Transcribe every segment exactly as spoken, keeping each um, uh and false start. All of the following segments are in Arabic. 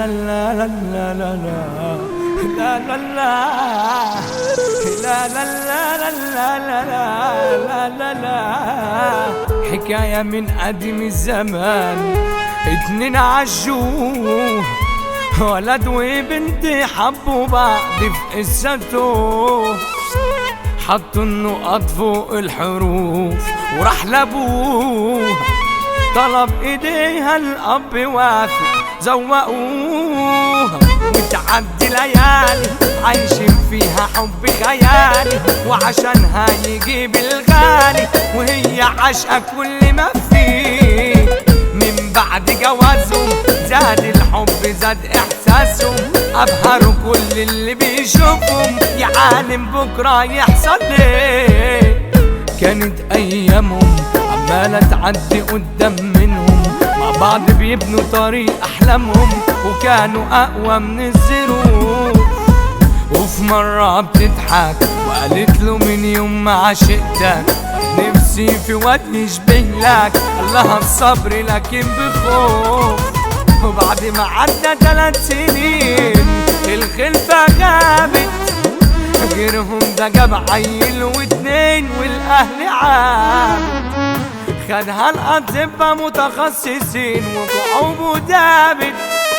لا لا لا لا لا لا لا لا لا لا لا لا لا لا لا. حكاية من قديم الزمان، اتنين عاشوا ولد وبنت حبوا بعض في قصته، حطوا النقط فوق الحروف وراح لابوه طلب ايديها الاب وافق زوقوها، وتعدي ليالي عايشين فيها حب خيالي، وعشانها يجيب الغالي وهي عاشقة كل ما فيه. من بعد جوازهم زاد الحب زاد احساسهم، ابهروا كل اللي بيشوفهم يا عالم بكره يحصل ليه. كانت ايامهم عمالة تعدي قدام منهم، مع بعض بيبنوا طريق احلامهم وكانوا اقوى من الظروف. وفي مرة بتضحك وقالت له من يوم ما عشقتك نفسي في واد يشبه لك، قالها الصبر لكن بخوف. وبعد ما عدى ثلاث سنين الخلفة غابت، غيرهم ده جاب عيل واتنين والاهل عابت. خدها الاطباء متخصصين وصعوبه دابت،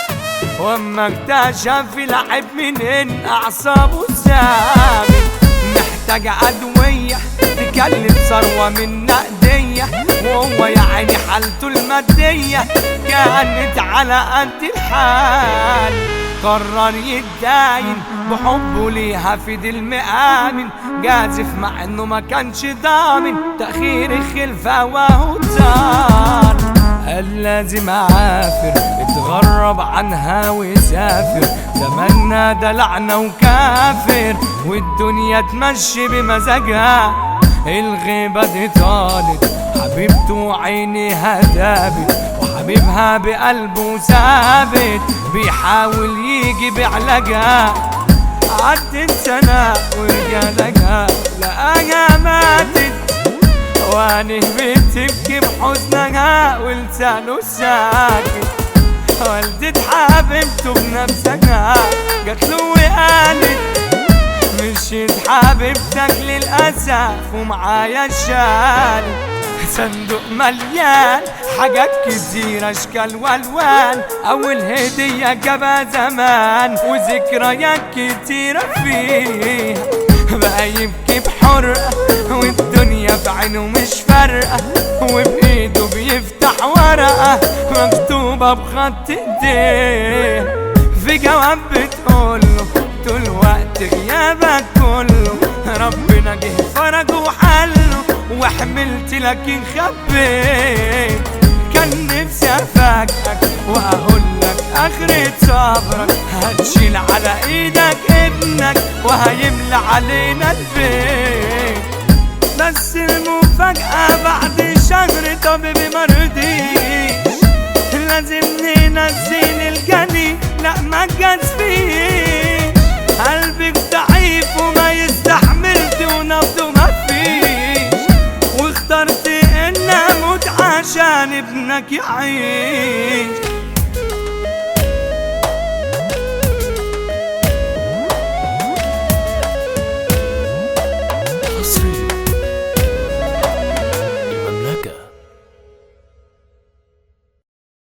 واما اكتشف لعب منين اعصابه ثابت. محتاج ادوية تكلف ثروة من نقدية، وهو يا عيني حالته المادية كانت على قد الحال. قرر يتداين بحبه ليها في دي المآمن، جازف مع انه ما كانش ضامن تأخير الخلفة وهو طال. قال لازم اعافر اتغرب عنها ويسافر، زماننا ده لعنة وكافر والدنيا تمشي بمزاجها. الغيبة دي طالت حبيبته عينيها دابت، وحبيبها بقلبه ثابت بيحاول يجي بعلاجها. عدت سنة ورجع لها لقاها ماتت، وعينيه بتبكي بحزنها ولسانه ساكت. والدة حبيبته بنفسها جاتله وقالت مشيت حبيبتك للأسف ومعايا الشال، صندوق مليان حاجات كتير اشكال والوان، اول هدية جابها زمان وذكريات كتيرة فيها. بقى يبكي بحرقة والدنيا بعينه مش فارقة، وبايده بيفتح ورقة مكتوبة بخط ايديه. في جواب بتقوله طول وقت غيابك كله ربنا جه فرج وحله، وحملت لكن خبيت. كان نفسي افاجئك واقول لك اخرة صبرك، هتشيل على ايدك ابنك وهيملى علينا البيت. بس المفاجأة بعد شهر طبيبي مرضيش، لازم ننزل الجنين لا ما تجازفيش. قلبك ضعيف وما يستحملش ونبضه مفيش، واخترت ان اموت عشان ابنك يعيش.